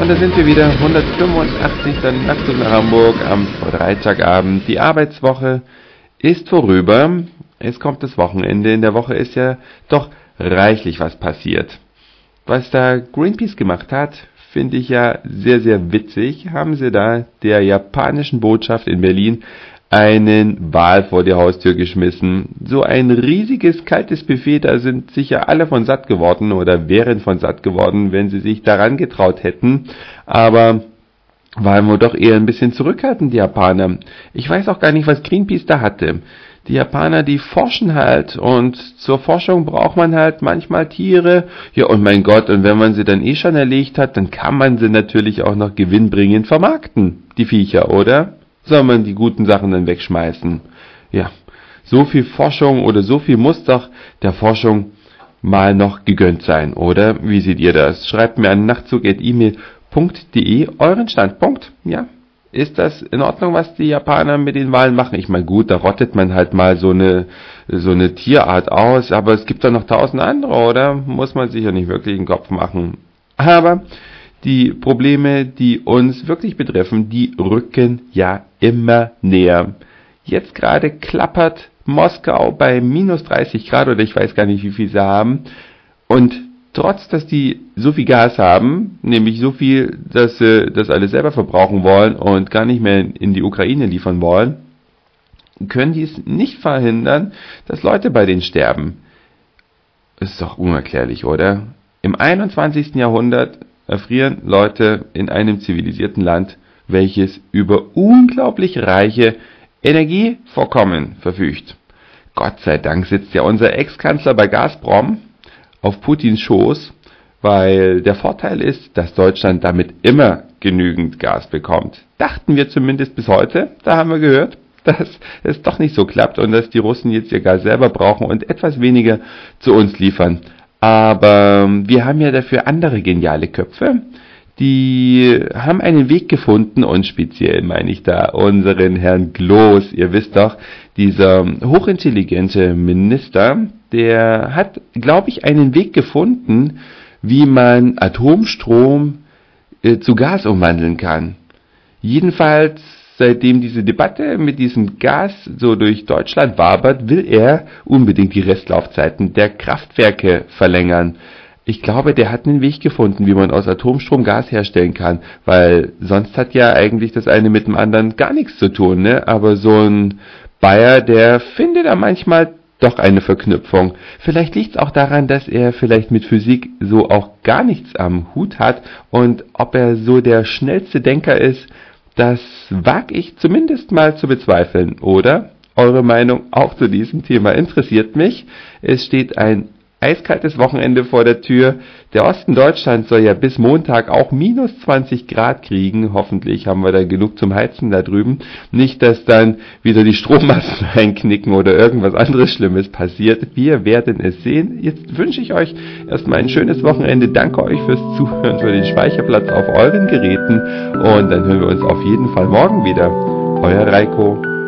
da sind wir wieder, 185. Nachtzug nach Hamburg am Freitagabend. Die Arbeitswoche ist vorüber, es kommt das Wochenende. In der Woche ist ja doch reichlich was passiert. Was da Greenpeace gemacht hat, finde ich ja sehr, sehr witzig. Haben sie da der japanischen Botschaft in Berlin einen Wal vor die Haustür geschmissen. So ein riesiges, kaltes Buffet, da sind sicher alle von satt geworden oder wären von satt geworden, wenn sie sich daran getraut hätten. Aber waren wohl doch eher ein bisschen zurückhaltend, die Japaner. Ich weiß auch gar nicht, was Greenpeace da hatte. Die Japaner, die forschen halt, und zur Forschung braucht man halt manchmal Tiere. Ja, und mein Gott, und wenn man sie dann schon erlegt hat, dann kann man sie natürlich auch noch gewinnbringend vermarkten, die Viecher, oder? Soll man die guten Sachen dann wegschmeißen? Ja, so viel Forschung oder so viel muss doch der Forschung mal noch gegönnt sein, oder? Wie seht ihr das? Schreibt mir an nachtzug@email.de euren Standpunkt. Ja, ist das in Ordnung, was die Japaner mit den Walen machen? Ich meine, gut, da rottet man halt mal so eine Tierart aus, aber es gibt doch noch 1000 andere, oder? Muss man sich ja nicht wirklich den Kopf machen. Aber die Probleme, die uns wirklich betreffen, die rücken ja immer näher. Jetzt gerade klappert Moskau bei minus 30 Grad, oder ich weiß gar nicht, wie viel sie haben. Und trotz, dass die so viel Gas haben, nämlich so viel, dass sie das alles selber verbrauchen wollen und gar nicht mehr in die Ukraine liefern wollen, können die es nicht verhindern, dass Leute bei denen sterben. Das ist doch unerklärlich, oder? Im 21. Jahrhundert erfrieren Leute in einem zivilisierten Land, welches über unglaublich reiche Energievorkommen verfügt. Gott sei Dank sitzt ja unser Ex-Kanzler bei Gazprom auf Putins Schoß, weil der Vorteil ist, dass Deutschland damit immer genügend Gas bekommt. Dachten wir zumindest bis heute, da haben wir gehört, dass es doch nicht so klappt und dass die Russen jetzt ihr Gas selber brauchen und etwas weniger zu uns liefern. Aber wir haben ja dafür andere geniale Köpfe, die haben einen Weg gefunden, und speziell meine ich da unseren Herrn Gloß. Ihr wisst doch, dieser hochintelligente Minister, der hat, glaube ich, einen Weg gefunden, wie man Atomstrom zu Gas umwandeln kann. Jedenfalls, seitdem diese Debatte mit diesem Gas so durch Deutschland wabert, will er unbedingt die Restlaufzeiten der Kraftwerke verlängern. Ich glaube, der hat einen Weg gefunden, wie man aus Atomstrom Gas herstellen kann, weil sonst hat ja eigentlich das eine mit dem anderen gar nichts zu tun, ne? Aber so ein Bayer, der findet da manchmal doch eine Verknüpfung. Vielleicht liegt es auch daran, dass er vielleicht mit Physik so auch gar nichts am Hut hat, und ob er so der schnellste Denker ist, das wage ich zumindest mal zu bezweifeln, oder? Eure Meinung auch zu diesem Thema interessiert mich. Es steht ein eiskaltes Wochenende vor der Tür. Der Osten Deutschlands soll ja bis Montag auch minus 20 Grad kriegen. Hoffentlich haben wir da genug zum Heizen da drüben. Nicht, dass dann wieder die Strommasten einknicken oder irgendwas anderes Schlimmes passiert. Wir werden es sehen. Jetzt wünsche ich euch erstmal ein schönes Wochenende. Danke euch fürs Zuhören, für den Speicherplatz auf euren Geräten. Und dann hören wir uns auf jeden Fall morgen wieder. Euer Reiko.